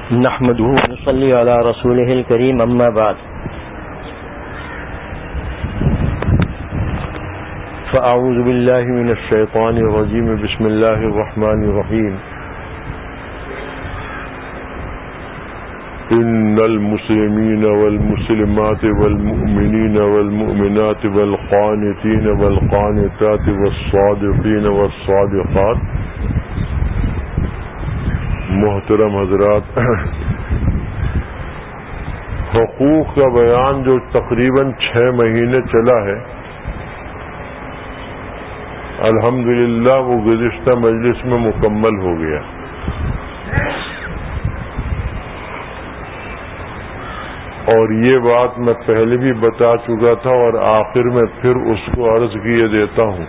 نحمده ونصلي على رسوله الكريم اما بعد فاعوذ بالله من الشيطان الرجيم بسم الله الرحمن الرحيم ان المسلمين والمسلمات والمؤمنين والمؤمنات والقانتين والقانتات والصادقين والصادقات. محترم حضرات، حقوق کا بیان جو تقریباً 6 مہینے چلا ہے، الحمدللہ وہ گزشتہ مجلس میں مکمل ہو گیا. اور یہ بات میں پہلے بھی بتا چکا تھا اور آخر میں پھر اس کو عرض کیے دیتا ہوں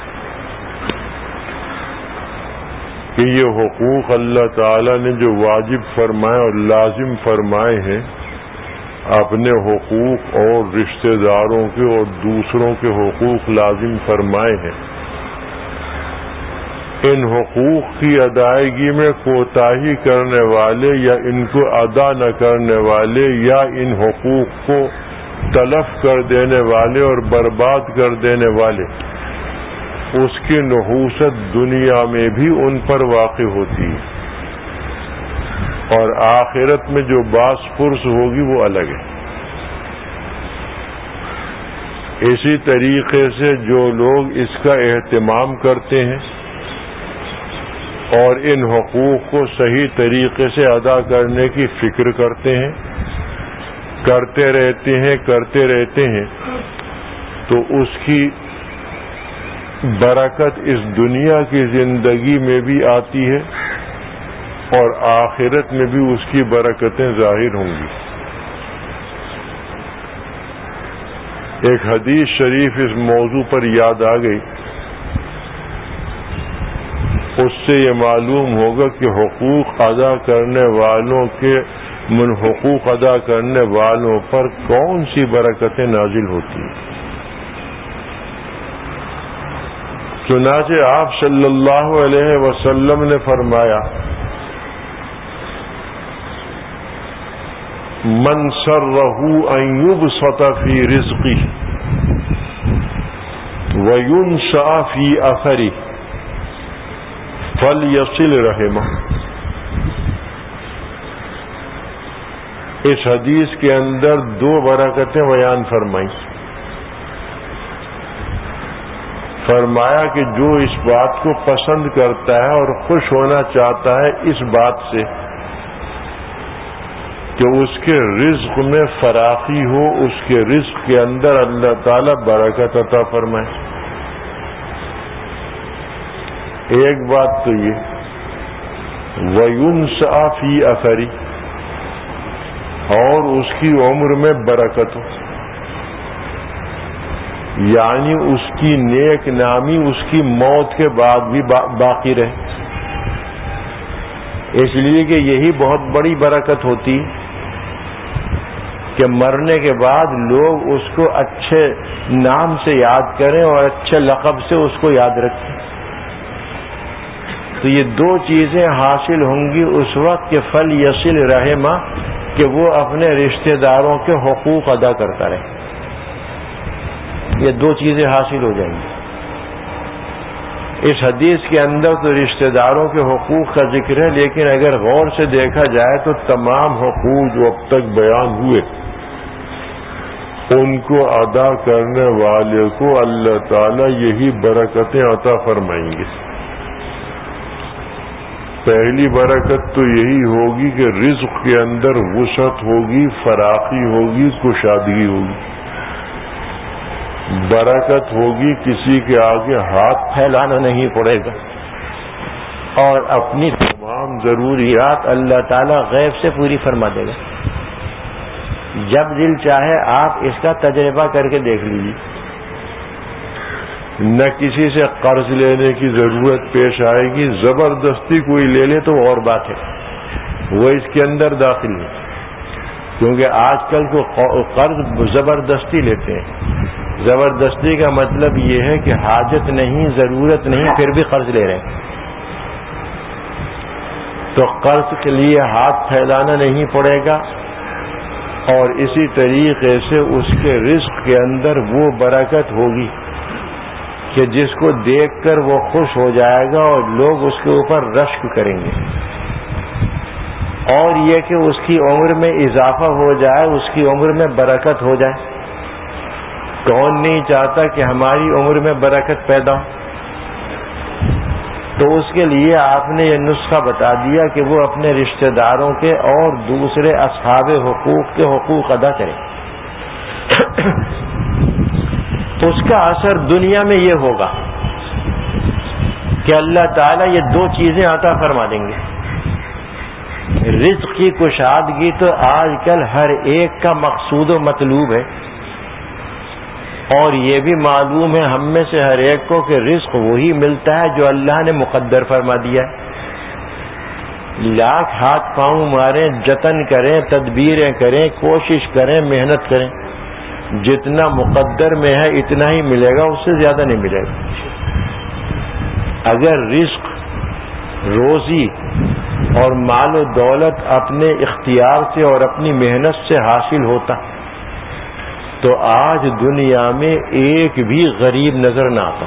کہ یہ حقوق اللہ تعالی نے جو واجب فرمائے اور لازم فرمائے ہیں، اپنے حقوق اور رشتہ داروں کے اور دوسروں کے حقوق لازم فرمائے ہیں. ان حقوق کی ادائیگی میں کوتاہی کرنے والے یا ان کو ادا نہ کرنے والے یا ان حقوق کو تلف کر دینے والے اور برباد کر دینے والے، اس کی نحوست دنیا میں بھی ان پر واقع ہوتی ہے اور آخرت میں جو باس پرس ہوگی وہ الگ ہے. اسی طریقے سے جو لوگ اس کا اہتمام کرتے ہیں اور ان حقوق کو صحیح طریقے سے ادا کرنے کی فکر کرتے ہیں، کرتے رہتے ہیں تو اس کی برکت اس دنیا کی زندگی میں بھی آتی ہے اور آخرت میں بھی اس کی برکتیں ظاہر ہوں گی. ایک حدیث شریف اس موضوع پر یاد آ گئی. اس سے یہ معلوم ہوگا کہ حقوق ادا کرنے والوں پر کون سی برکتیں نازل ہوتی ہیں. چنانچہ آپ صلی اللہ علیہ وسلم نے فرمایا، من سرہ ان یبسط فی رزقہ وینسأ فی اثرہ فلیصل رحمہ. اس حدیث کے اندر 2 برکتیں بیان فرمائیں. فرمایا کہ جو اس بات کو پسند کرتا ہے اور خوش ہونا چاہتا ہے اس بات سے کہ اس کے رزق میں فراخی ہو، اس کے رزق کے اندر اللہ تعالی برکت عطا فرمائے. ایک بات تو یہ وَيُنْسَأَ فِي أَثَرِ، اور اس کی عمر میں برکت ہو، یعنی اس کی نیک نامی اس کی موت کے بعد بھی باقی رہے. اس لیے کہ یہی بہت بڑی برکت ہوتی کہ مرنے کے بعد لوگ اس کو اچھے نام سے یاد کریں اور اچھے لقب سے اس کو یاد رکھیں. تو یہ 2 چیزیں حاصل ہوں گی اس وقت کہ فل یصل رحمہ، کہ وہ اپنے رشتہ داروں کے حقوق ادا کرتا رہے. یہ 2 چیزیں حاصل ہو جائیں گی. اس حدیث کے اندر تو رشتہ داروں کے حقوق کا ذکر ہے، لیکن اگر غور سے دیکھا جائے تو تمام حقوق جو اب تک بیان ہوئے ان کو ادا کرنے والے کو اللہ تعالی یہی برکتیں عطا فرمائیں گے. پہلی برکت تو یہی ہوگی کہ رزق کے اندر وسعت ہوگی، فراخی ہوگی، کشادگی ہوگی. برکت ہوگی، کسی کے آگے ہاتھ پھیلانا نہیں پڑے گا اور اپنی تمام ضروریات اللہ تعالیٰ غیب سے پوری فرما دے گا. جب دل چاہے آپ اس کا تجربہ کر کے دیکھ لیجیے. نہ کسی سے قرض لینے کی ضرورت پیش آئے گی. زبردستی کوئی لے لے تو اور بات ہے، وہ اس کے اندر داخل ہے، کیونکہ آج کل کو قرض زبردستی لیتے ہیں. زبردستی کا مطلب یہ ہے کہ حاجت نہیں، ضرورت نہیں، پھر بھی قرض لے رہے ہیں. تو قرض کے لیے ہاتھ پھیلانا نہیں پڑے گا، اور اسی طریقے سے اس کے رزق کے اندر وہ برکت ہوگی کہ جس کو دیکھ کر وہ خوش ہو جائے گا اور لوگ اس کے اوپر رشک کریں گے، اور یہ کہ اس کی عمر میں اضافہ ہو جائے، اس کی عمر میں برکت ہو جائے۔ کون نہیں چاہتا کہ ہماری عمر میں برکت پیدا ہو؟ تو اس کے لیے آپ نے یہ نسخہ بتا دیا کہ وہ اپنے رشتہ داروں کے اور دوسرے اصحاب حقوق کے حقوق ادا کریں۔ اس کا اثر دنیا میں یہ ہوگا کہ اللہ تعالیٰ یہ دو چیزیں عطا فرما دیں گے۔ رزق کی کشادگی تو آج کل ہر ایک کا مقصود و مطلوب ہے، اور یہ بھی معلوم ہے ہم میں سے ہر ایک کو کہ رزق وہی ملتا ہے جو اللہ نے مقدر فرما دیا ہے۔ لاکھ ہاتھ پاؤں ماریں، جتن کریں، تدبیریں کریں، کوشش کریں، محنت کریں، جتنا مقدر میں ہے اتنا ہی ملے گا، اس سے زیادہ نہیں ملے گا۔ اگر رزق، روزی اور مال و دولت اپنے اختیار سے اور اپنی محنت سے حاصل ہوتا تو آج دنیا میں ایک بھی غریب نظر نہ آتا،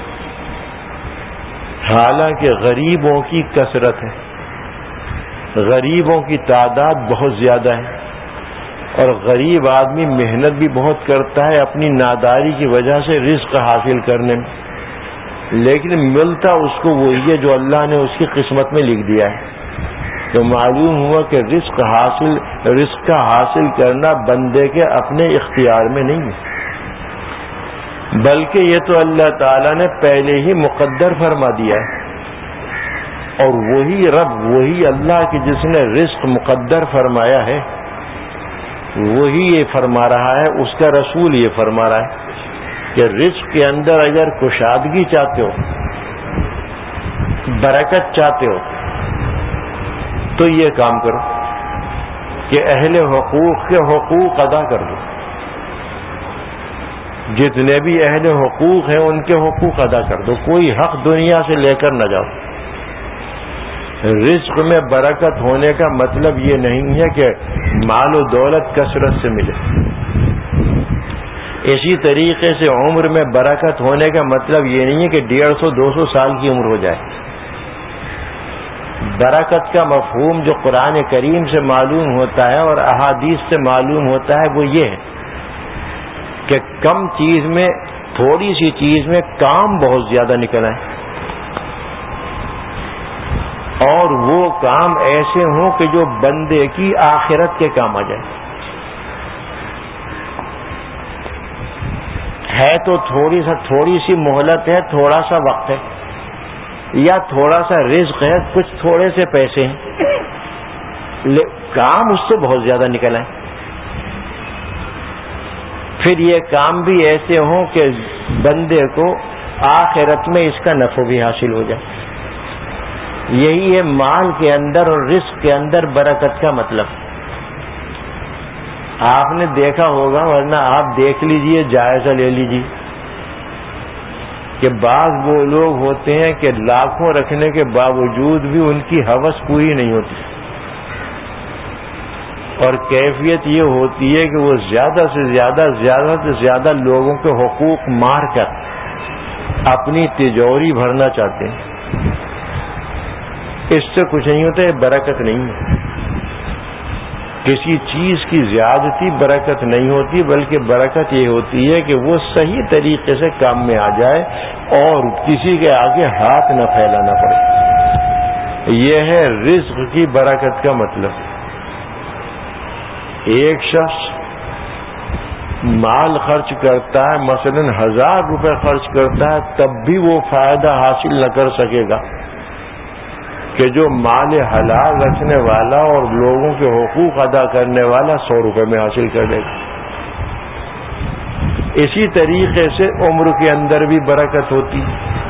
حالانکہ غریبوں کی کثرت ہے، غریبوں کی تعداد بہت زیادہ ہے، اور غریب آدمی محنت بھی بہت کرتا ہے اپنی ناداری کی وجہ سے رزق حاصل کرنے میں، لیکن ملتا اس کو وہی ہے جو اللہ نے اس کی قسمت میں لکھ دیا ہے۔ تو معلوم ہوا کہ رزق کا حاصل کرنا بندے کے اپنے اختیار میں نہیں ہے، بلکہ یہ تو اللہ تعالیٰ نے پہلے ہی مقدر فرما دیا ہے، اور وہی رب، وہی اللہ کی جس نے رزق مقدر فرمایا ہے، وہی یہ فرما رہا ہے، اس کا رسول یہ فرما رہا ہے کہ رزق کے اندر اگر کشادگی چاہتے ہو، برکت چاہتے ہو، تو یہ کام کرو کہ اہل حقوق کے حقوق ادا کر دو، جتنے بھی اہل حقوق ہیں ان کے حقوق ادا کر دو، کوئی حق دنیا سے لے کر نہ جاؤ۔ رزق میں برکت ہونے کا مطلب یہ نہیں ہے کہ مال و دولت کثرت سے ملے، اسی طریقے سے عمر میں برکت ہونے کا مطلب یہ نہیں ہے کہ 150-200 سال کی عمر ہو جائے۔ برکت کا مفہوم جو قرآن کریم سے معلوم ہوتا ہے اور احادیث سے معلوم ہوتا ہے وہ یہ ہے کہ کم چیز میں، تھوڑی سی چیز میں کام بہت زیادہ نکل آئے، اور وہ کام ایسے ہوں کہ جو بندے کی آخرت کے کام آ جائے۔ ہے تو تھوڑی سی مہلت ہے، تھوڑا سا وقت ہے، یا تھوڑا سا رزق ہے، کچھ تھوڑے سے پیسے ہیں، کام اس سے بہت زیادہ نکل آئے۔ پھر یہ کام بھی ایسے ہوں کہ بندے کو آخرت میں اس کا نفع بھی حاصل ہو جائے۔ یہی ہے مال کے اندر اور رزق کے اندر برکت کا مطلب۔ آپ نے دیکھا ہوگا، ورنہ آپ دیکھ لیجئے، جائزہ لے لیجئے کہ بعض وہ لوگ ہوتے ہیں کہ لاکھوں رکھنے کے باوجود بھی ان کی ہوس پوری نہیں ہوتی، اور کیفیت یہ ہوتی ہے کہ وہ زیادہ سے زیادہ لوگوں کے حقوق مار کر اپنی تجوری بھرنا چاہتے ہیں۔ اس سے کچھ نہیں ہوتا، یہ برکت نہیں ہے۔ کسی چیز کی زیادتی برکت نہیں ہوتی، بلکہ برکت یہ ہوتی ہے کہ وہ صحیح طریقے سے کام میں آ جائے اور کسی کے آگے ہاتھ نہ پھیلانا پڑے۔ یہ ہے رزق کی برکت کا مطلب۔ ایک شخص مال خرچ کرتا ہے، مثلا 1000 روپے خرچ کرتا ہے، تب بھی وہ فائدہ حاصل نہ کر سکے گا کہ جو مال حلال رکھنے والا اور لوگوں کے حقوق ادا کرنے والا 100 روپے میں حاصل کر لے گا۔ اسی طریقے سے عمر کے اندر بھی برکت ہوتی۔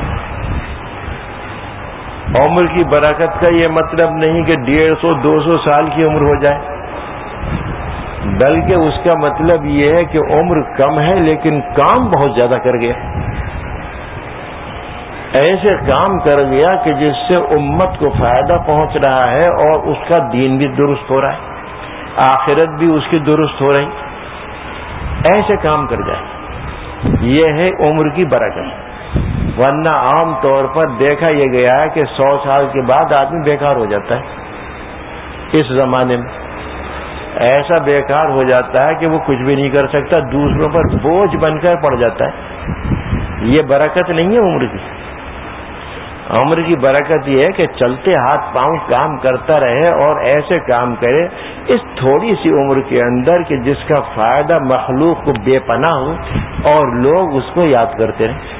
عمر کی برکت کا یہ مطلب نہیں کہ 150-200 سال کی عمر ہو جائے، بلکہ اس کا مطلب یہ ہے کہ عمر کم ہے لیکن کام بہت زیادہ کر گیا۔ ایسے کام کر گیا کہ جس سے امت کو فائدہ پہنچ رہا ہے اور اس کا دین بھی درست ہو رہا ہے، آخرت بھی اس کی درست ہو رہی، ایسے کام کر جائے، یہ ہے عمر کی برکت۔ ورنہ عام طور پر دیکھا یہ گیا ہے کہ 100 سال کے بعد آدمی بیکار ہو جاتا ہے۔ اس زمانے میں ایسا بیکار ہو جاتا ہے کہ وہ کچھ بھی نہیں کر سکتا، دوسروں پر بوجھ بن کر پڑ جاتا ہے۔ یہ برکت نہیں ہے عمر کی۔ عمر کی برکت یہ ہے کہ چلتے ہاتھ پاؤں کام کرتا رہے اور ایسے کام کرے اس تھوڑی سی عمر کے اندر کہ جس کا فائدہ مخلوق کو بے پناہ ہو اور لوگ اس کو یاد کرتے رہیں۔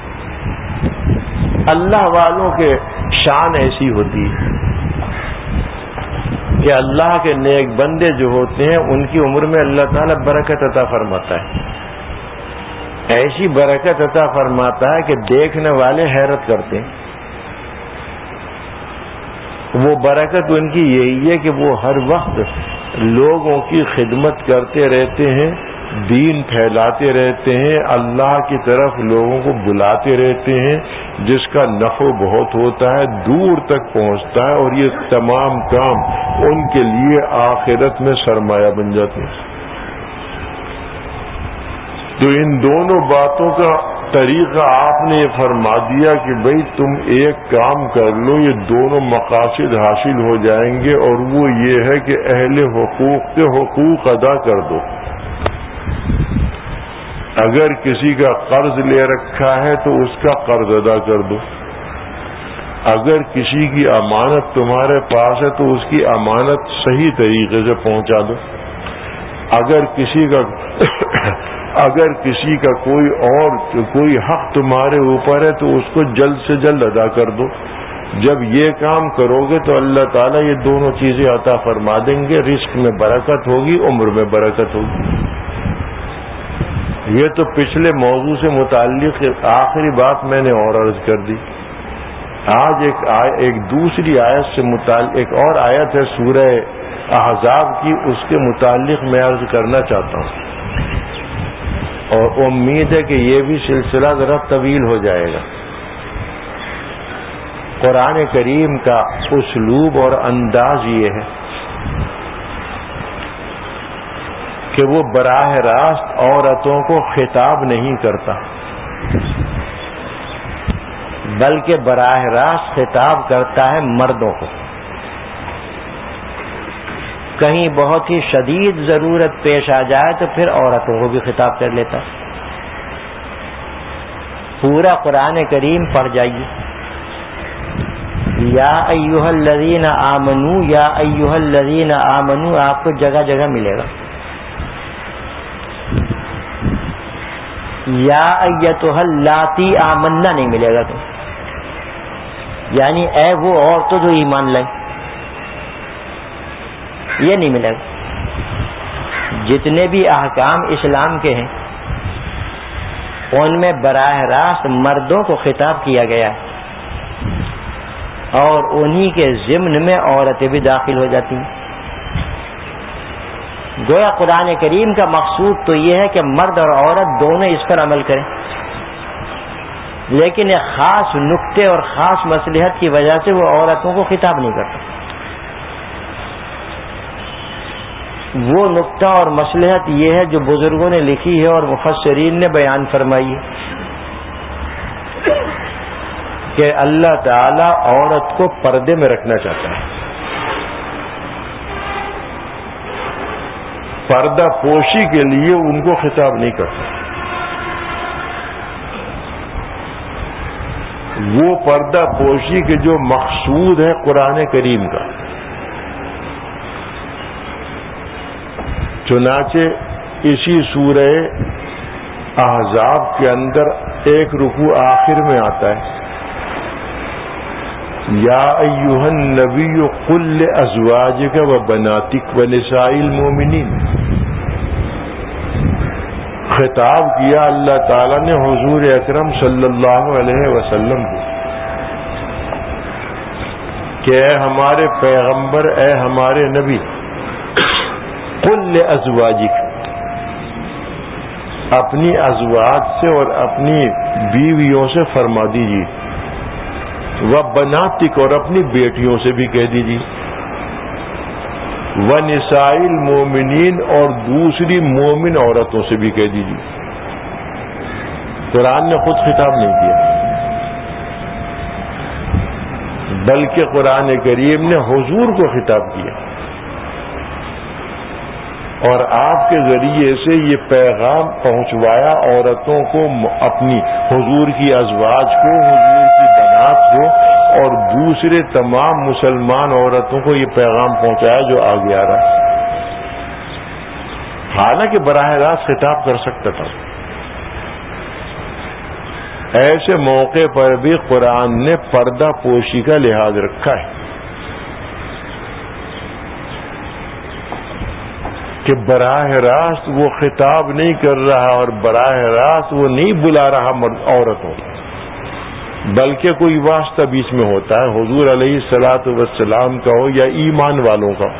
اللہ والوں کے شان ایسی ہوتی ہے کہ اللہ کے نیک بندے جو ہوتے ہیں ان کی عمر میں اللہ تعالیٰ برکت عطا فرماتا ہے، ایسی برکت عطا فرماتا ہے کہ دیکھنے والے حیرت کرتے ہیں۔ وہ برکت ان کی یہی ہے کہ وہ ہر وقت لوگوں کی خدمت کرتے رہتے ہیں، دین پھیلاتے رہتے ہیں، اللہ کی طرف لوگوں کو بلاتے رہتے ہیں، جس کا نفع بہت ہوتا ہے، دور تک پہنچتا ہے، اور یہ تمام کام ان کے لیے آخرت میں سرمایہ بن جاتے ہیں۔ تو ان دونوں باتوں کا طریقہ آپ نے یہ فرما دیا کہ بھئی تم ایک کام کر لو، یہ دونوں مقاصد حاصل ہو جائیں گے، اور وہ یہ ہے کہ اہل حقوق کے حقوق ادا کر دو۔ اگر کسی کا قرض لے رکھا ہے تو اس کا قرض ادا کر دو، اگر کسی کی امانت تمہارے پاس ہے تو اس کی امانت صحیح طریقے سے پہنچا دو، اگر کسی کا کوئی حق تمہارے اوپر ہے تو اس کو جلد سے جلد ادا کر دو۔ جب یہ کام کرو گے تو اللہ تعالیٰ یہ دونوں چیزیں عطا فرما دیں گے، رزق میں برکت ہوگی، عمر میں برکت ہوگی۔ یہ تو پچھلے موضوع سے متعلق آخری بات میں نے اور عرض کر دی۔ آج ایک دوسری آیت سے متعلق ایک اور آیت ہے سورہ احزاب کی، اس کے متعلق میں عرض کرنا چاہتا ہوں، اور امید ہے کہ یہ بھی سلسلہ ذرا طویل ہو جائے گا۔ قرآن کریم کا اسلوب اور انداز یہ ہے کہ وہ براہ راست عورتوں کو خطاب نہیں کرتا، بلکہ براہ راست خطاب کرتا ہے مردوں کو۔ کہیں بہت ہی شدید ضرورت پیش آ جائے تو پھر عورتوں کو بھی خطاب کر لیتا۔ پورا قرآن کریم پڑھ جائیے، یا ایھا الذین آمنوا، یا ایھا الذین آمنوا آپ کو جگہ جگہ ملے گا، یا ایتھا اللاتی آمنا نہیں ملے گا، یعنی اے وہ عورتوں جو ایمان لائیں، یہ نہیں ملے گا۔ جتنے بھی احکام اسلام کے ہیں ان میں براہ راست مردوں کو خطاب کیا گیا ہے، اور انہی کے ضمن میں عورتیں بھی داخل ہو جاتی ہیں۔ گویا قرآن کریم کا مقصود تو یہ ہے کہ مرد اور عورت دونوں اس پر عمل کریں، لیکن ایک خاص نکتے اور خاص مصلحت کی وجہ سے وہ عورتوں کو خطاب نہیں کرتا۔ وہ نکتہ اور مصلحت یہ ہے جو بزرگوں نے لکھی ہے اور مفسرین نے بیان فرمائی ہے کہ اللہ تعالی عورت کو پردے میں رکھنا چاہتا ہے، پردہ پوشی کے لیے ان کو خطاب نہیں کرتا۔ وہ پردہ پوشی کے جو مقصود ہے قرآن کریم کا، چنانچہ اسی سورہ احزاب کے اندر ایک رکوع آخر میں آتا ہے، یا ایھا النبی قل لازواجک وبناتک ونساء المؤمنین۔ خطاب کیا اللہ تعالیٰ نے حضور اکرم صلی اللہ علیہ وسلم کو کہ اے ہمارے پیغمبر، اے ہمارے نبی، قل لازواجک، اپنی ازواج سے اور اپنی بیویوں سے فرما دیجیے، وَبَنَاتِكَ اور اپنی بیٹیوں سے بھی کہہ دیجیے، وَنِسَاءِ الْمُؤْمِنِينَ اور دوسری مومن عورتوں سے بھی کہہ دیجیے۔ قرآن نے خود خطاب نہیں کیا، بلکہ قرآن کریم نے حضور کو خطاب کیا، اور آپ کے ذریعے سے یہ پیغام پہنچوایا عورتوں کو، اپنی حضور کی ازواج کو، حضور کی بنات کو، اور دوسرے تمام مسلمان عورتوں کو یہ پیغام پہنچایا جو آگے آ رہا ہے۔ حالانکہ براہ راست خطاب کر سکتا تھا، ایسے موقع پر بھی قرآن نے پردہ پوشی کا لحاظ رکھا ہے کہ براہ راست وہ خطاب نہیں کر رہا اور براہ راست وہ نہیں بلا رہا عورتوں، بلکہ کوئی واسطہ بیچ میں ہوتا ہے، حضور علیہ الصلاۃ والسلام کا ہو یا ایمان والوں کا۔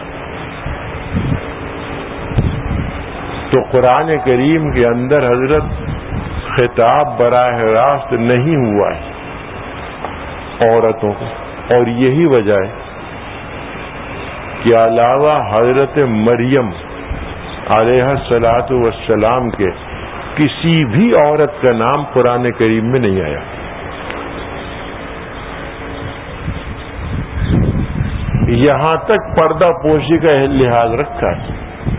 تو قرآن کریم کے اندر حضرت خطاب براہ راست نہیں ہوا ہے عورتوں کو، اور یہی وجہ ہے کہ علاوہ حضرت مریم علیہ الصلاۃ والسلام کے کسی بھی عورت کا نام قرآن کریم میں نہیں آیا۔ یہاں تک پردہ پوشی کا لحاظ رکھا ہے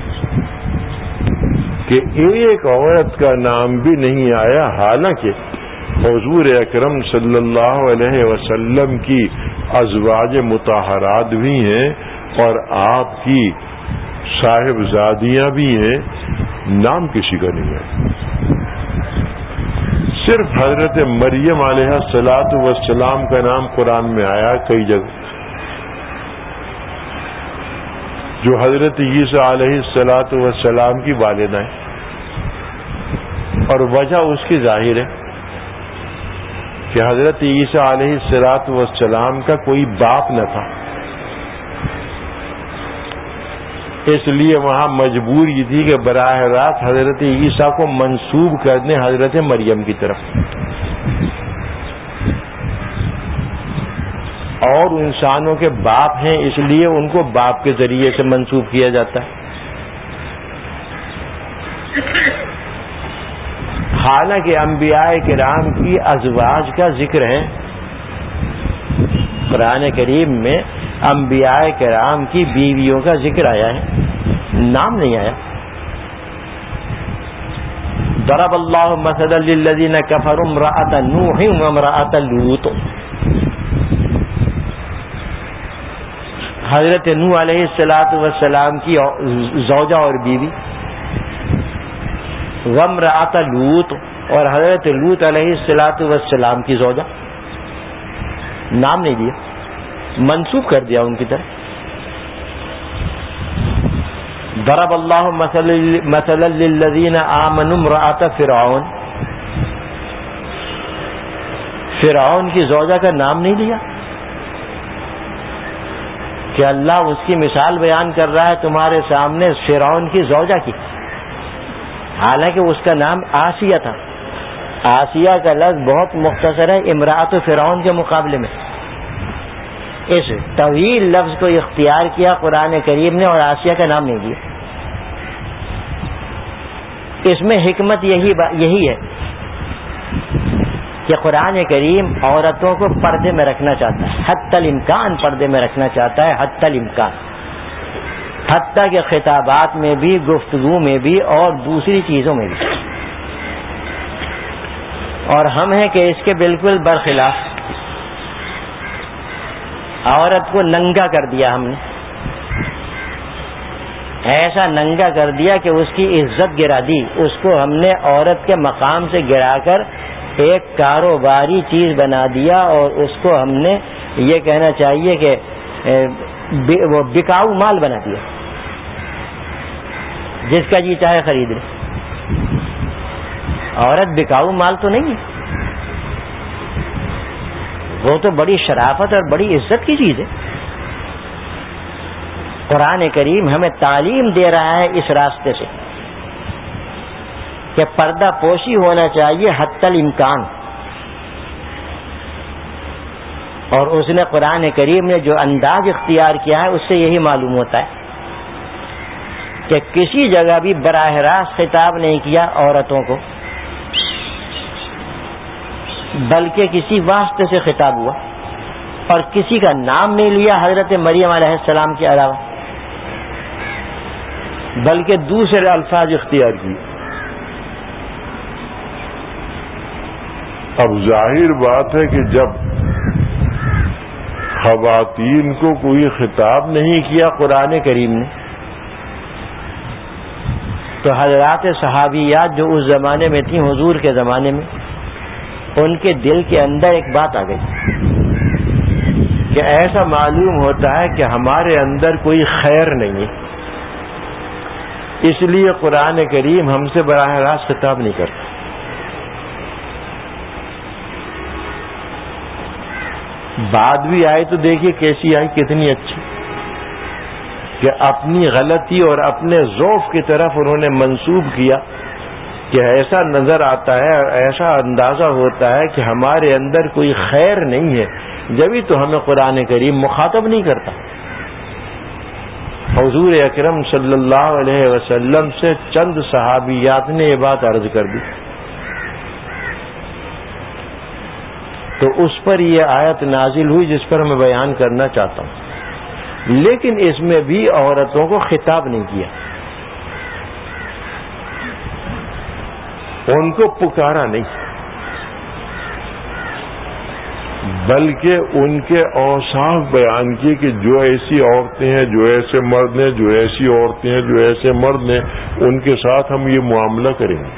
کہ ایک عورت کا نام بھی نہیں آیا، حالانکہ حضور اکرم صلی اللہ علیہ وسلم کی ازواج مطہرات بھی ہیں اور آپ کی صاحبزادیاں بھی ہیں، نام کسی کا نہیں ہے۔ صرف حضرت مریم علیہ الصلاۃ والسلام کا نام قرآن میں آیا کئی جگہ، جو حضرت عیسیٰ علیہ الصلاۃ والسلام کی والدہ ہیں، اور وجہ اس کی ظاہر ہے کہ حضرت عیسیٰ علیہ الصلاۃ والسلام کا کوئی باپ نہ تھا، اس لیے وہاں مجبوری تھی کہ براہ راست حضرت عیسیٰ کو منسوب کر دیں حضرت مریم کی طرف، اور انسانوں کے باپ ہیں اس لیے ان کو باپ کے ذریعے سے منسوب کیا جاتا ہے۔ حالانکہ انبیاء کرام کی ازواج کا ذکر ہے قرآن کریم میں، انبیاء کرام کی بیویوں کا ذکر آیا ہے، نام نہیں آیا۔ ضرب اللہ مثلا للذین کفروا امرأۃ نوح وامرأۃ لوط، حضرت نوح علیہ الصلاۃ والسلام کی زوجہ اور بیوی، وامرأۃ لوط اور حضرت لوط علیہ الصلاۃ والسلام کی زوجہ، نام نہیں دیا، منسوب کر دیا ان کی طرف۔ ضرب اللہ مثلا للذین آمنوا امرأۃ فرعون، فرعون کی زوجہ کا نام نہیں لیا کہ اللہ اس کی مثال بیان کر رہا ہے تمہارے سامنے فرعون کی زوجہ کی، حالانکہ اس کا نام آسیہ تھا۔ آسیہ کا لفظ بہت مختصر ہے امرأۃ فرعون کے مقابلے میں، اس طویل لفظ کو اختیار کیا قرآن کریم نے اور آسیہ کا نام نہیں دیا۔ اس میں حکمت یہی ہے کہ قرآن کریم عورتوں کو پردے میں رکھنا چاہتا ہے، حتی الامکان پردے میں رکھنا چاہتا ہے، حتی الامکان، حتیٰ کہ خطابات میں بھی، گفتگو میں بھی اور دوسری چیزوں میں بھی۔ اور ہم ہیں کہ اس کے بالکل برخلاف، عورت کو ننگا کر دیا ہم نے، ایسا ننگا کر دیا کہ اس کی عزت گرا دی، اس کو ہم نے عورت کے مقام سے گرا کر ایک کاروباری چیز بنا دیا، اور اس کو ہم نے یہ کہنا چاہیے کہ وہ بکاؤ مال بنا دیا، جس کا جی چاہے خرید لے۔ عورت بکاؤ مال تو نہیں ہے، وہ تو بڑی شرافت اور بڑی عزت کی چیز ہے۔ قرآن کریم ہمیں تعلیم دے رہا ہے اس راستے سے کہ پردہ پوشی ہونا چاہیے حتی الامکان، اور اس نے قرآن کریم نے جو انداز اختیار کیا ہے اس سے یہی معلوم ہوتا ہے کہ کسی جگہ بھی براہ راست خطاب نہیں کیا عورتوں کو، بلکہ کسی واسطے سے خطاب ہوا، اور کسی کا نام نہیں لیا حضرت مریم علیہ السلام کے علاوہ، بلکہ دوسرے الفاظ اختیار کیے۔ اب ظاہر بات ہے کہ جب خواتین کو کوئی خطاب نہیں کیا قرآن کریم نے، تو حضرات صحابیات جو اس زمانے میں تھیں، حضور کے زمانے میں، ان کے دل کے اندر ایک بات آ گئی کہ ایسا معلوم ہوتا ہے کہ ہمارے اندر کوئی خیر نہیں ہے، اس لیے قرآن کریم ہم سے براہ راست خطاب نہیں کرتا۔ بات بھی آئی تو دیکھیے کیسی آئی، کتنی اچھی، کہ اپنی غلطی اور اپنے ضعف کی طرف انہوں نے منسوب کیا کہ ایسا نظر آتا ہے اور ایسا اندازہ ہوتا ہے کہ ہمارے اندر کوئی خیر نہیں ہے، جبھی تو ہمیں قرآن کریم مخاطب نہیں کرتا۔ حضور اکرم صلی اللہ علیہ وسلم سے چند صحابیات نے یہ بات عرض کر دی، تو اس پر یہ آیت نازل ہوئی جس پر میں بیان کرنا چاہتا ہوں۔ لیکن اس میں بھی عورتوں کو خطاب نہیں کیا، ان کو پکارا نہیں، بلکہ ان کے اوصاف بیان کیے کہ جو ایسی عورتیں ہیں، جو ایسے مرد ہیں، جو ایسی عورتیں ہیں، جو ایسے مرد ہیں، ان کے ساتھ ہم یہ معاملہ کریں گے۔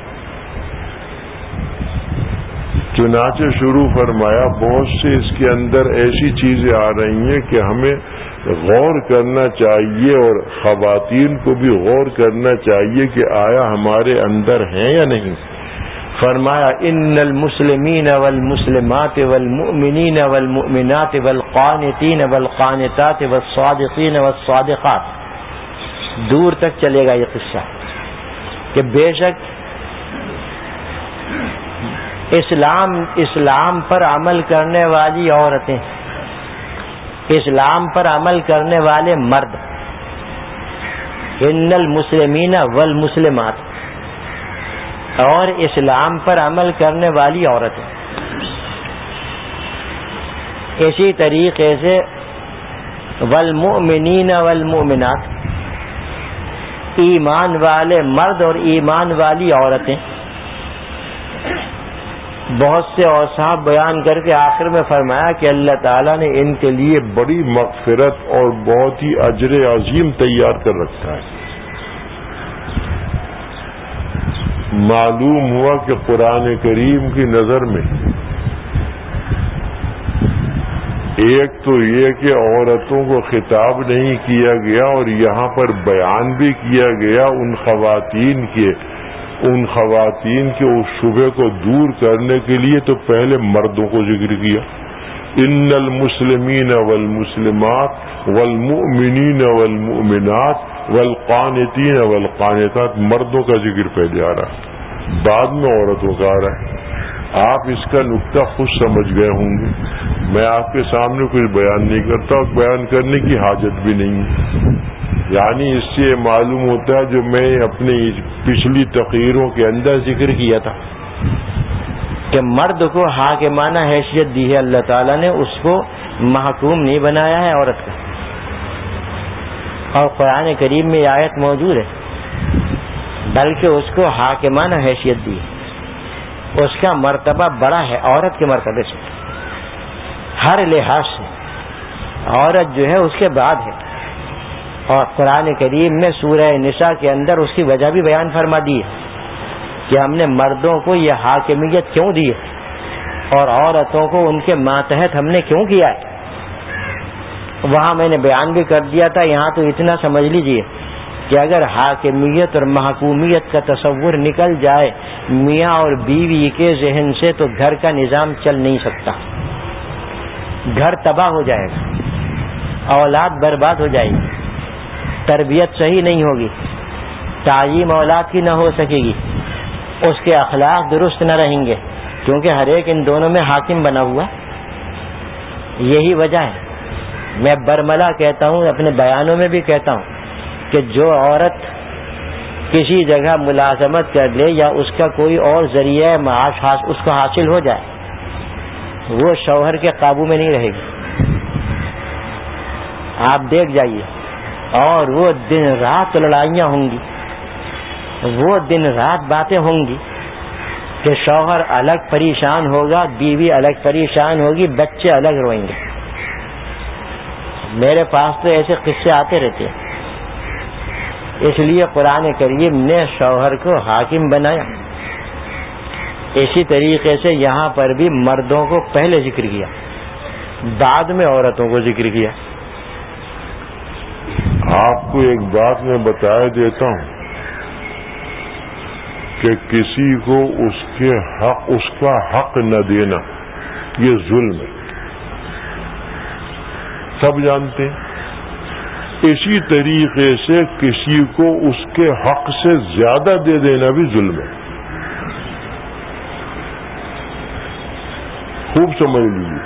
چنانچہ شروع فرمایا بہت سے اس کے اندر ایسی چیزیں آ رہی ہیں کہ ہمیں غور کرنا چاہیے، اور خواتین کو بھی غور کرنا چاہیے کہ آیا ہمارے اندر ہیں یا نہیں۔ فرمایا ان المسلمین والمسلمات والمؤمنین والمؤمنات والقانتین والقانتات والصادقین والصادقات، دور تک چلے گا یہ قصہ کہ بے شک اسلام پر عمل کرنے والی عورتیں، اسلام پر عمل کرنے والے مرد، ان المسلمین والمسلمات، اور اسلام پر عمل کرنے والی عورتیں، اسی طریقے سے والمؤمنین والمؤمنات، ایمان والے مرد اور ایمان والی عورتیں۔ بہت سے اوصاف بیان کر کے آخر میں فرمایا کہ اللہ تعالیٰ نے ان کے لیے بڑی مغفرت اور بہت ہی اجر عظیم تیار کر رکھا ہے۔ معلوم ہوا کہ قرآن کریم کی نظر میں ایک تو یہ کہ عورتوں کو خطاب نہیں کیا گیا، اور یہاں پر بیان بھی کیا گیا ان خواتین کے اس شبہ کو دور کرنے کے لیے تو پہلے مردوں کو ذکر کیا، ان المسلمین والمسلمات والمؤمنین والمؤمنات والقانتین والقانتات، مردوں کا ذکر پہلے آ رہا ہے، بعد میں عورتوں کا آ رہا ہے۔ آپ اس کا نقطہ خود سمجھ گئے ہوں گے، میں آپ کے سامنے کچھ بیان نہیں کرتا اور بیان کرنے کی حاجت بھی نہیں ہے۔ یعنی اس سے معلوم ہوتا ہے جو میں اپنی پچھلی تقریروں کے اندر ذکر کیا تھا کہ مرد کو حاکمانہ حیثیت دی ہے اللہ تعالیٰ نے، اس کو محکوم نہیں بنایا ہے عورت کا، اور قرآن کریم میں یہ آیت موجود ہے، بلکہ اس کو حاکمانہ حیثیت دی ہے، اس کا مرتبہ بڑا ہے عورت کے مرتبے سے، ہر لحاظ سے عورت جو ہے اس کے بعد ہے۔ اور قرآن کریم نے سورہ نساء کے اندر اس کی وجہ بھی بیان فرما دی ہے کہ ہم نے مردوں کو یہ حاکمیت کیوں دی ہے اور عورتوں کو ان کے ماتحت ہم نے کیوں کیا ہے۔ وہاں میں نے بیان بھی کر دیا تھا، یہاں تو اتنا سمجھ لیجئے کہ اگر حاکمیت اور محکومیت کا تصور نکل جائے میاں اور بیوی کے ذہن سے تو گھر کا نظام چل نہیں سکتا، گھر تباہ ہو جائے گا، اولاد برباد ہو جائے گی، تربیت صحیح نہیں ہوگی، تعلیم اولاد کی نہ ہو سکے گی، اس کے اخلاق درست نہ رہیں گے، کیونکہ ہر ایک ان دونوں میں حاکم بنا ہوا۔ یہی وجہ ہے. میں برملا کہتا ہوں, اپنے بیانوں میں بھی کہتا ہوں کہ جو عورت کسی جگہ ملازمت کر لے یا اس کا کوئی اور ذریعہ معاش اس کو حاصل ہو جائے, وہ شوہر کے قابو میں نہیں رہے گی. آپ دیکھ جائیے, اور وہ دن رات لڑائیاں ہوں گی, وہ دن رات باتیں ہوں گی کہ شوہر الگ پریشان ہوگا, بیوی الگ پریشان ہوگی, بچے الگ روئیں گے. میرے پاس تو ایسے قصے آتے رہتے ہیں. اس لیے قرآن کریم نے شوہر کو حاکم بنایا. اسی طریقے سے یہاں پر بھی مردوں کو پہلے ذکر کیا, بعد میں عورتوں کو ذکر کیا. آپ کو ایک بات میں بتا دیتا ہوں کہ کسی کو اس کا حق نہ دینا یہ ظلم ہے, سب جانتے ہیں. اسی طریقے سے کسی کو اس کے حق سے زیادہ دے دینا بھی ظلم ہے. خوب سمجھ لیجیے,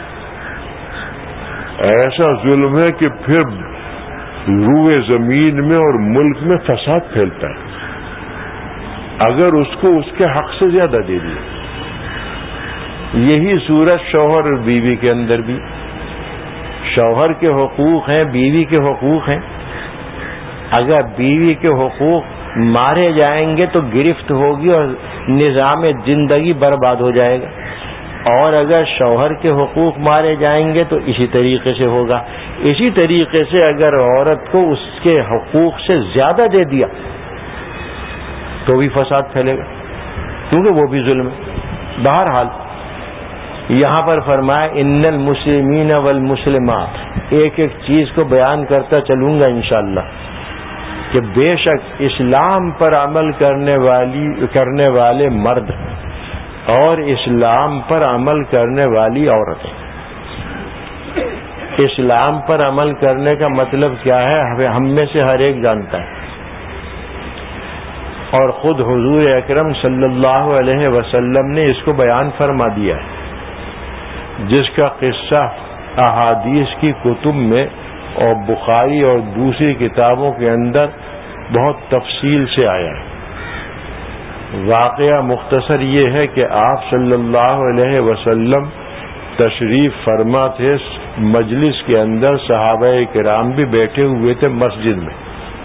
ایسا ظلم ہے کہ پھر روئے زمین میں اور ملک میں فساد پھیلتا ہے اگر اس کو اس کے حق سے زیادہ دے دیا. یہی صورت شوہر اور بیوی کے اندر بھی. شوہر کے حقوق ہیں, بیوی کے حقوق ہیں. اگر بیوی کے حقوق مارے جائیں گے تو گرفت ہوگی اور نظام زندگی برباد ہو جائے گا, اور اگر شوہر کے حقوق مارے جائیں گے تو اسی طریقے سے ہوگا. اسی طریقے سے اگر عورت کو اس کے حقوق سے زیادہ دے دیا تو بھی فساد پھیلے گا, کیونکہ وہ بھی ظلم ہے. بہرحال یہاں پر فرمایا ان المسلمین والمسلمات, ایک ایک چیز کو بیان کرتا چلوں گا انشاءاللہ کہ بے شک اسلام پر عمل کرنے والے مرد اور اسلام پر عمل کرنے والی عورتیں. اسلام پر عمل کرنے کا مطلب کیا ہے ہم میں سے ہر ایک جانتا ہے, اور خود حضور اکرم صلی اللہ علیہ وسلم نے اس کو بیان فرما دیا ہے, جس کا قصہ احادیث کی کتب میں اور بخاری اور دوسری کتابوں کے اندر بہت تفصیل سے آیا ہے. واقعہ مختصر یہ ہے کہ آپ صلی اللہ علیہ وسلم تشریف فرما تھے, مجلس کے اندر صحابہ کرام بھی بیٹھے ہوئے تھے مسجد میں,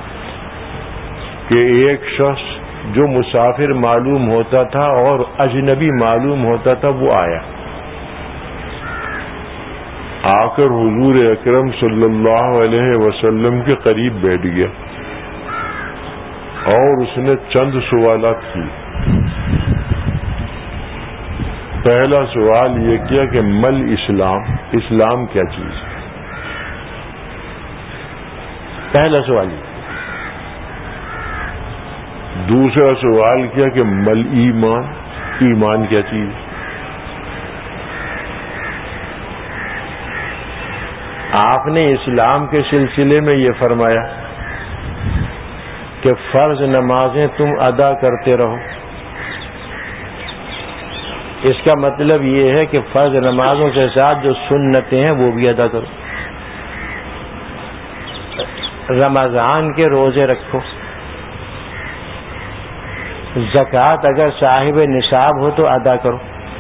کہ ایک شخص جو مسافر معلوم ہوتا تھا اور اجنبی معلوم ہوتا تھا وہ آیا. آ کر حضور اکرم صلی اللہ علیہ وسلم کے قریب بیٹھ گیا اور اس نے چند سوالات کی. پہلا سوال یہ کیا کہ مل اسلام, اسلام کیا چیز ہے؟ پہلا سوال یہ. دوسرا سوال کیا کہ مل ایمان, ایمان کیا چیز ہے؟ آپ نے اسلام کے سلسلے میں یہ فرمایا کہ فرض نمازیں تم ادا کرتے رہو. اس کا مطلب یہ ہے کہ فرض نمازوں کے ساتھ جو سنتیں ہیں وہ بھی ادا کرو. رمضان کے روزے رکھو, زکوٰۃ اگر صاحب نصاب ہو تو ادا کرو,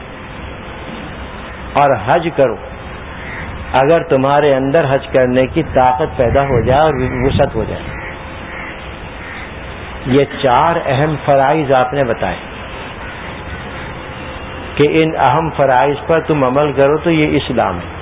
اور حج کرو اگر تمہارے اندر حج کرنے کی طاقت پیدا ہو جائے اور وسعت ہو جائے. یہ چار اہم فرائض آپ نے بتائے کہ ان اہم فرائض پر تم عمل کرو تو یہ اسلام ہے.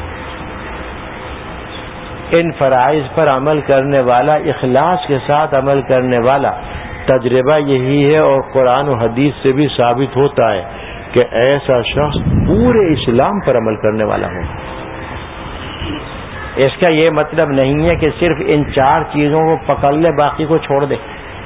ان فرائض پر عمل کرنے والا, اخلاص کے ساتھ عمل کرنے والا, تجربہ یہی ہے اور قرآن و حدیث سے بھی ثابت ہوتا ہے کہ ایسا شخص پورے اسلام پر عمل کرنے والا ہو. اس کا یہ مطلب نہیں ہے کہ صرف ان چار چیزوں کو پکڑ لے باقی کو چھوڑ دے,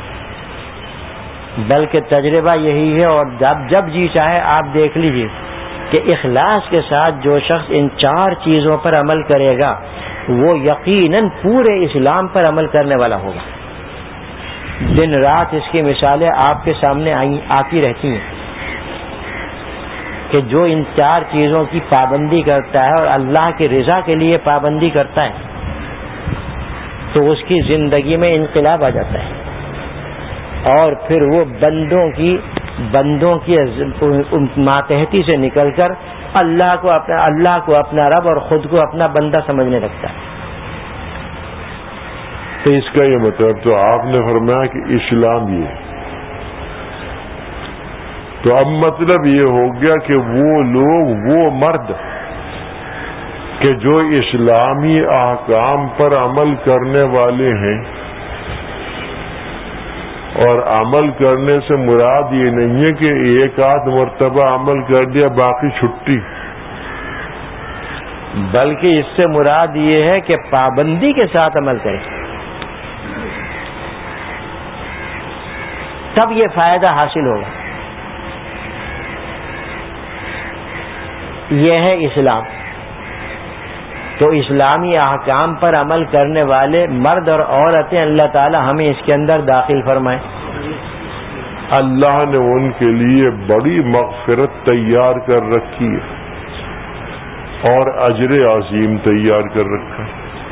بلکہ تجربہ یہی ہے. اور جب جی چاہے آپ دیکھ لیجئے کہ اخلاص کے ساتھ جو شخص ان چار چیزوں پر عمل کرے گا وہ یقیناً پورے اسلام پر عمل کرنے والا ہوگا. دن رات اس کی مثالیں آپ کے سامنے آتی رہتی ہیں. کہ جو ان 4 چیزوں کی پابندی کرتا ہے اور اللہ کی رضا کے لیے پابندی کرتا ہے تو اس کی زندگی میں انقلاب آ جاتا ہے، اور پھر وہ بندوں کی ماتحتی سے نکل کر اللہ کو اپنا رب اور خود کو اپنا بندہ سمجھنے لگتا ہے۔ تو اس کا یہ مطلب تو آپ نے فرمایا کہ اسلام یہ، تو اب مطلب یہ ہو گیا کہ وہ لوگ، وہ مرد کہ جو اسلامی احکام پر عمل کرنے والے ہیں، اور عمل کرنے سے مراد یہ نہیں ہے کہ ایک آدھ مرتبہ عمل کر دیا باقی چھٹی، بلکہ اس سے مراد یہ ہے کہ پابندی کے ساتھ عمل کریں، تب یہ فائدہ حاصل ہوگا۔ یہ ہے اسلام۔ تو اسلامی احکام پر عمل کرنے والے مرد اور عورتیں اللہ تعالی ہمیں اس کے اندر داخل فرمائیں۔ اللہ نے ان کے لیے بڑی مغفرت تیار کر رکھی ہے اور اجر عظیم تیار کر رکھا ہے۔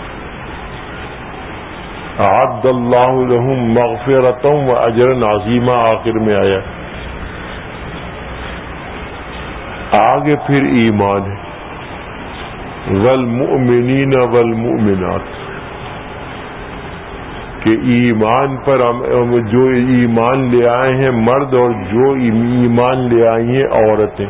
اعد اللہ لہم مغفرۃ و اجر عظیمہ آخر میں آیا، آگے پھر ایمان ہے، والمؤمنین والمؤمنات، کہ ایمان پر جو ایمان لے آئے ہیں مرد اور جو ایمان لے آئی ہیں عورتیں،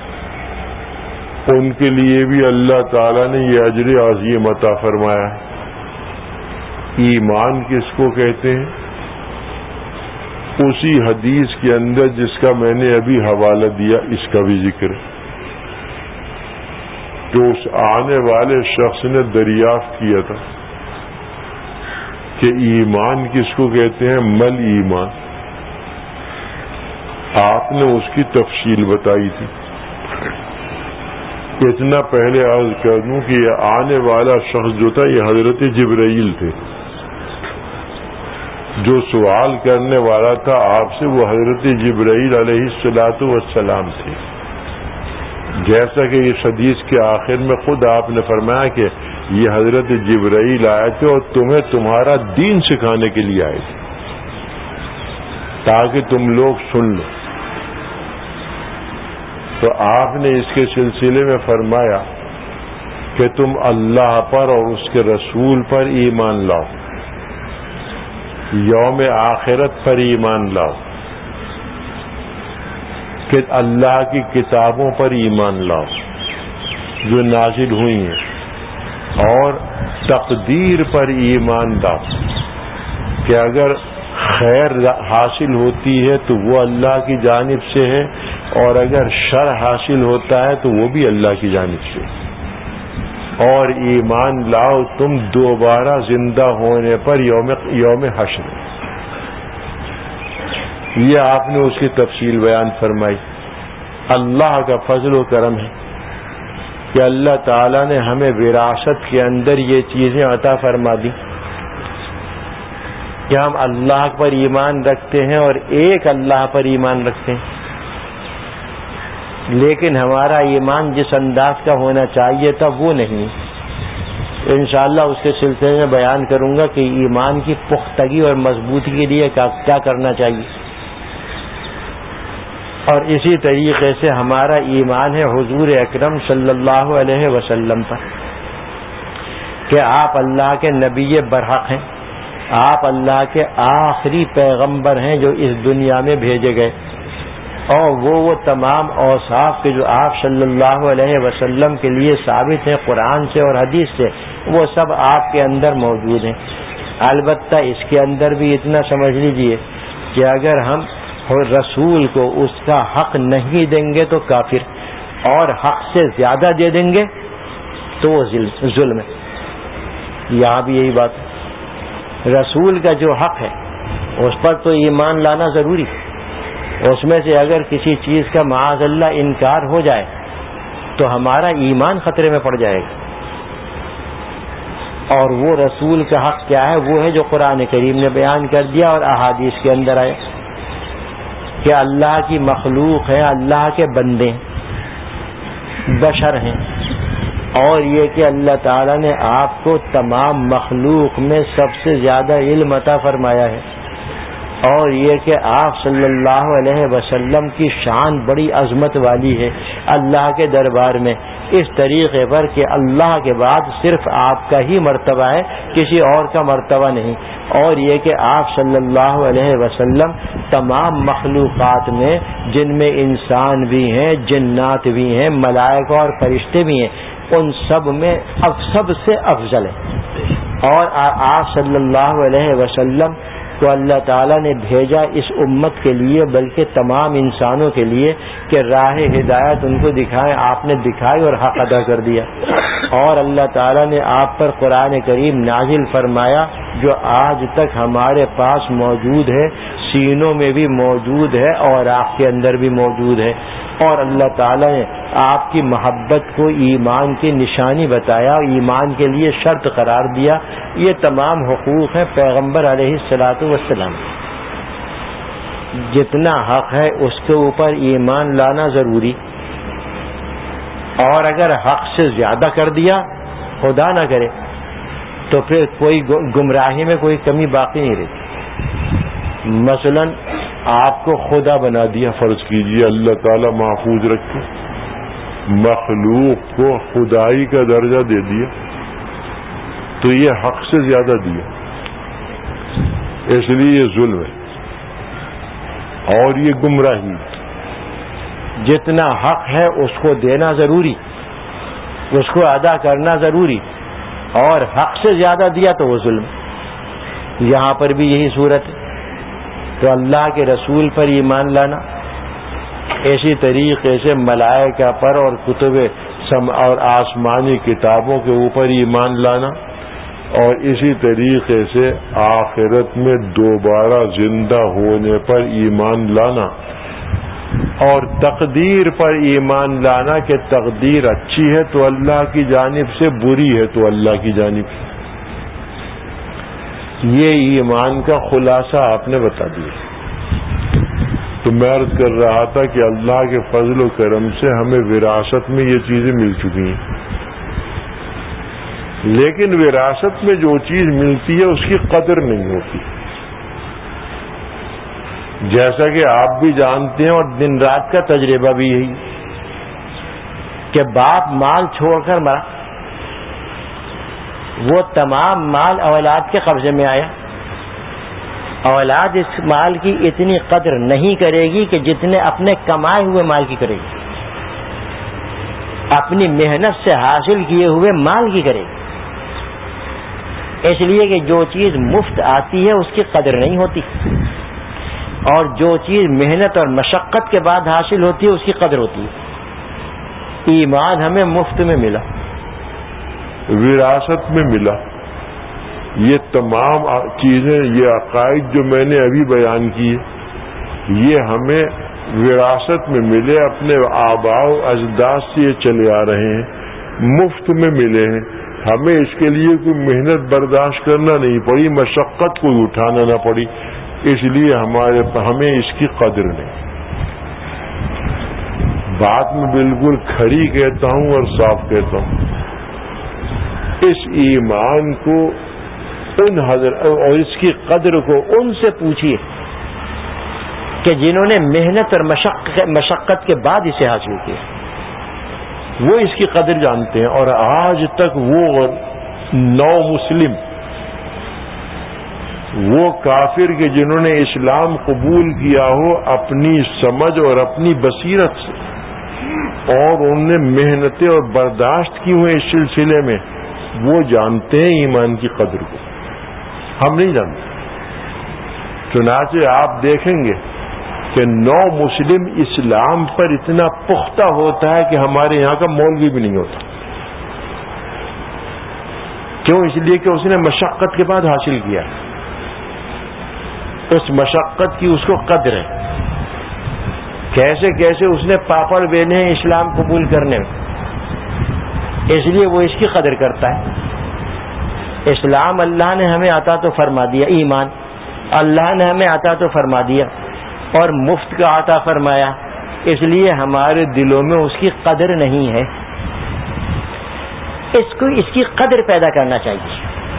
ان کے لیے بھی اللہ تعالیٰ نے یہ اجر عظیم عطا فرمایا ہے۔ ایمان کس کو کہتے ہیں؟ اسی حدیث کے اندر جس کا میں نے ابھی حوالہ دیا اس کا بھی ذکر ہے، جو اس آنے والے شخص نے دریافت کیا تھا کہ ایمان کس کو کہتے ہیں، مل ایمان، آپ نے اس کی تفصیل بتائی تھی۔ اتنا پہلے عرض کر دوں کہ یہ آنے والا شخص جو تھا یہ حضرت جبرائیل تھے، جو سوال کرنے والا تھا آپ سے وہ حضرت جبرائیل علیہ السلام تھے، جیسا کہ اس حدیث کے آخر میں خود آپ نے فرمایا کہ یہ حضرت جبرائیل آئے تھے اور تمہیں تمہارا دین سکھانے کے لیے آئے تھے تاکہ تم لوگ سن لو۔ تو آپ نے اس کے سلسلے میں فرمایا کہ تم اللہ پر اور اس کے رسول پر ایمان لاؤ، یوم آخرت پر ایمان لاؤ، کہ اللہ کی کتابوں پر ایمان لاؤ جو نازل ہوئی ہیں، اور تقدیر پر ایمان لاؤ کہ اگر خیر حاصل ہوتی ہے تو وہ اللہ کی جانب سے ہے، اور اگر شر حاصل ہوتا ہے تو وہ بھی اللہ کی جانب سے، اور ایمان لاؤ تم دوبارہ زندہ ہونے پر یوم حشر۔ یہ آپ نے اس کی تفصیل بیان فرمائی۔ اللہ کا فضل و کرم ہے کہ اللہ تعالیٰ نے ہمیں وراثت کے اندر یہ چیزیں عطا فرما دی کہ ہم اللہ پر ایمان رکھتے ہیں اور ایک اللہ پر ایمان رکھتے ہیں، لیکن ہمارا ایمان جس انداز کا ہونا چاہیے تھا وہ نہیں۔ انشاءاللہ اس کے سلسلے میں بیان کروں گا کہ ایمان کی پختگی اور مضبوطی کے لیے کیا کرنا چاہیے، اور اسی طریقے سے ہمارا ایمان ہے حضور اکرم صلی اللہ علیہ وسلم پر کہ آپ اللہ کے نبی برحق ہیں، آپ اللہ کے آخری پیغمبر ہیں جو اس دنیا میں بھیجے گئے، اور وہ تمام اوصاف کے جو آپ صلی اللہ علیہ وسلم کے لیے ثابت ہیں قرآن سے اور حدیث سے، وہ سب آپ کے اندر موجود ہیں۔ البتہ اس کے اندر بھی اتنا سمجھ لیجئے کہ اگر ہم رسول کو اس کا حق نہیں دیں گے تو کافر، اور حق سے زیادہ دے دیں گے تو وہ ظلم ہے۔ یہاں بھی یہی بات ہے، رسول کا جو حق ہے اس پر تو ایمان لانا ضروری ہے، اس میں سے اگر کسی چیز کا معاذ اللہ انکار ہو جائے تو ہمارا ایمان خطرے میں پڑ جائے گا۔ اور وہ رسول کا حق کیا ہے؟ وہ ہے جو قرآن کریم نے بیان کر دیا اور احادیث کے اندر آئے کہ اللہ کی مخلوق ہے، اللہ کے بندے ہیں، بشر ہیں، اور یہ کہ اللہ تعالیٰ نے آپ کو تمام مخلوق میں سب سے زیادہ علم عطا فرمایا ہے، اور یہ کہ آپ صلی اللہ علیہ وسلم کی شان بڑی عظمت والی ہے اللہ کے دربار میں، اس طریقے پر کہ اللہ کے بعد صرف آپ کا ہی مرتبہ ہے، کسی اور کا مرتبہ نہیں، اور یہ کہ آپ صلی اللہ علیہ وسلم تمام مخلوقات میں، جن میں انسان بھی ہیں، جنات بھی ہیں، ملائکہ اور فرشتے بھی ہیں، ان سب میں سب سے افضل ہے، اور آپ صلی اللہ علیہ وسلم کو اللہ تعالیٰ نے بھیجا اس امت کے لیے، بلکہ تمام انسانوں کے لیے، کہ راہ ہدایت ان کو دکھائیں، آپ نے دکھائی اور حق ادا کر دیا، اور اللہ تعالیٰ نے آپ پر قرآن کریم نازل فرمایا جو آج تک ہمارے پاس موجود ہے، سینوں میں بھی موجود ہے اور آپ کے اندر بھی موجود ہے، اور اللہ تعالیٰ نے آپ کی محبت کو ایمان کی نشانی بتایا، ایمان کے لیے شرط قرار دیا۔ یہ تمام حقوق ہیں پیغمبر علیہ الصلاۃ والسلام، جتنا حق ہے اس کے اوپر ایمان لانا ضروری، اور اگر حق سے زیادہ کر دیا خدا نہ کرے تو پھر کوئی گمراہی میں کوئی کمی باقی نہیں رہتی۔ مثلا آپ کو خدا بنا دیا، فرض کیجئے اللہ تعالیٰ محفوظ رکھے، مخلوق کو خدائی کا درجہ دے دیا، تو یہ حق سے زیادہ دیا، اس لیے یہ ظلم ہے اور یہ گمراہی۔ جتنا حق ہے اس کو دینا ضروری، اس کو ادا کرنا ضروری، اور حق سے زیادہ دیا تو وہ ظلم۔ یہاں پر بھی یہی صورت ہے، تو اللہ کے رسول پر ایمان لانا، اسی طریقے سے ملائکہ پر اور کتب اور آسمانی کتابوں کے اوپر ایمان لانا، اور اسی طریقے سے آخرت میں دوبارہ زندہ ہونے پر ایمان لانا، اور تقدیر پر ایمان لانا کہ تقدیر اچھی ہے تو اللہ کی جانب سے، بری ہے تو اللہ کی جانب سے۔ یہ ایمان کا خلاصہ آپ نے بتا دیا۔ تو میں عرض کر رہا تھا کہ اللہ کے فضل و کرم سے ہمیں وراثت میں یہ چیزیں مل چکی ہیں، لیکن وراثت میں جو چیز ملتی ہے اس کی قدر نہیں ہوتی، جیسا کہ آپ بھی جانتے ہیں اور دن رات کا تجربہ بھی یہی کہ باپ مال چھوڑ کر مرا، وہ تمام مال اولاد کے قبضے میں آیا، اولاد اس مال کی اتنی قدر نہیں کرے گی کہ جتنے اپنے کمائے ہوئے مال کی کرے گی، اپنی محنت سے حاصل کیے ہوئے مال کی کرے گی، اس لیے کہ جو چیز مفت آتی ہے اس کی قدر نہیں ہوتی، اور جو چیز محنت اور مشقت کے بعد حاصل ہوتی ہے اس کی قدر ہوتی ہے۔ ایمان ہمیں مفت میں ملا، وراثت میں ملا، یہ تمام چیزیں، یہ عقائد جو میں نے ابھی بیان کیے، یہ ہمیں وراثت میں ملے، اپنے آباء و اجداد سے یہ چلے آ رہے ہیں، مفت میں ملے ہیں، ہمیں اس کے لیے کوئی محنت برداشت کرنا نہیں پڑی، مشقت کوئی اٹھانا نہ پڑی، اس لیے ہمیں اس کی قدر نہیں۔ بات میں بالکل کھری کہتا ہوں اور صاف کہتا ہوں، اس ایمان کو ان حضرت اور اس کی قدر کو ان سے پوچھیے کہ جنہوں نے محنت اور مشقت کے بعد اسے حاصل کیا، وہ اس کی قدر جانتے ہیں، اور آج تک وہ نو مسلم، وہ کافر کے جنہوں نے اسلام قبول کیا ہو اپنی سمجھ اور اپنی بصیرت سے، اور انہوں نے محنتیں اور برداشت کی ہوئے اس سلسلے میں، وہ جانتے ہیں ایمان کی قدر کو، ہم نہیں جانتے۔ چنانچہ آپ دیکھیں گے کہ نو مسلم اسلام پر اتنا پختہ ہوتا ہے کہ ہمارے یہاں کا مولوی بھی نہیں ہوتا۔ کیوں؟ اس لیے کہ اس نے مشقت کے بعد حاصل کیا، اس مشقت کی اس کو قدر ہے، کیسے کیسے اس نے پاپڑ بینے ہیں اسلام قبول کرنے میں، اس لیے وہ اس کی قدر کرتا ہے۔ اسلام اللہ نے ہمیں عطا تو فرما دیا، ایمان اللہ نے ہمیں عطا تو فرما دیا اور مفت کا عطا فرمایا، اس لیے ہمارے دلوں میں اس کی قدر نہیں ہے. اس کی قدر پیدا کرنا چاہیے.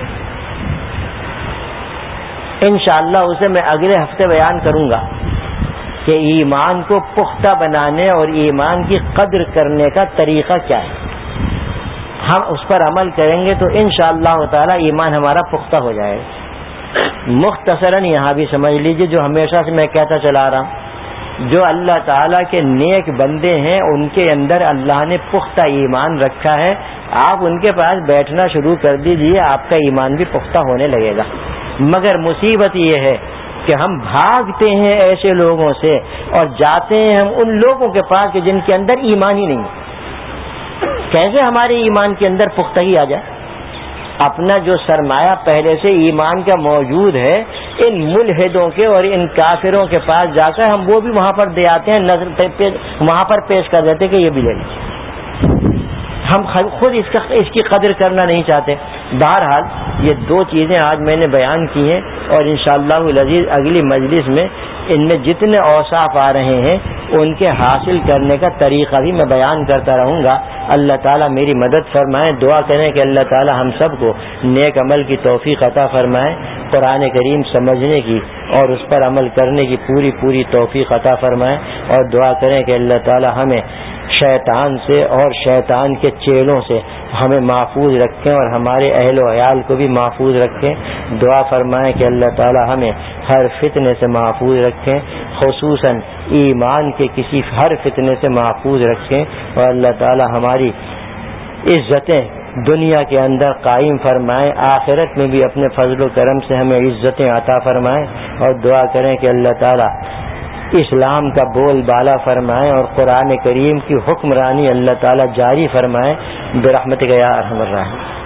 انشاءاللہ اسے میں اگلے ہفتے بیان کروں گا کہ ایمان کو پختہ بنانے اور ایمان کی قدر کرنے کا طریقہ کیا ہے. ہم اس پر عمل کریں گے تو انشاءاللہ تعالی ایمان ہمارا پختہ ہو جائے گا. مختصراً یہاں بھی سمجھ لیجئے، جو ہمیشہ سے میں کہتا چلا رہا ہوں، جو اللہ تعالیٰ کے نیک بندے ہیں ان کے اندر اللہ نے پختہ ایمان رکھا ہے. آپ ان کے پاس بیٹھنا شروع کر دیجیے، آپ کا ایمان بھی پختہ ہونے لگے گا. مگر مصیبت یہ ہے کہ ہم بھاگتے ہیں ایسے لوگوں سے اور جاتے ہیں ہم ان لوگوں کے پاس کہ جن کے اندر ایمان ہی نہیں. کیسے ہمارے ایمان کے اندر پختگی آ جائے؟ اپنا جو سرمایہ پہلے سے ایمان کا موجود ہے ان ملحدوں کے اور ان کافروں کے پاس جا کر ہم وہ بھی وہاں پر دے آتے ہیں، نظر وہاں پر پیش کر دیتے کہ یہ بھی لے لیجیے. ہم خود اس کی قدر کرنا نہیں چاہتے. بہرحال یہ دو چیزیں آج میں نے بیان کی ہیں اور انشاءاللہ العزیز اگلی مجلس میں ان میں جتنے اوصاف آ رہے ہیں ان کے حاصل کرنے کا طریقہ بھی میں بیان کرتا رہوں گا. اللہ تعالیٰ میری مدد فرمائے. دعا کریں کہ اللہ تعالیٰ ہم سب کو نیک عمل کی توفیق عطا فرمائے، قرآن کریم سمجھنے کی اور اس پر عمل کرنے کی پوری توفیق عطا فرمائے. اور دعا کریں کہ اللہ تعالیٰ ہمیں شیطان سے اور شیطان کے چیلوں سے ہمیں محفوظ رکھیں اور ہمارے اہل و عیال کو بھی محفوظ رکھیں. دعا فرمائیں کہ اللہ تعالیٰ ہمیں ہر فتنے سے محفوظ رکھیں، خصوصاً ایمان کے کسی ہر فتنے سے محفوظ رکھیں. اور اللہ تعالیٰ ہماری عزتیں دنیا کے اندر قائم فرمائیں، آخرت میں بھی اپنے فضل و کرم سے ہمیں عزتیں عطا فرمائیں. اور دعا کریں کہ اللہ تعالیٰ اسلام کا بول بالا فرمائیں اور قرآن کریم کی حکمرانی اللہ تعالیٰ جاری فرمائیں برحمتک یا ارحم الراحمین.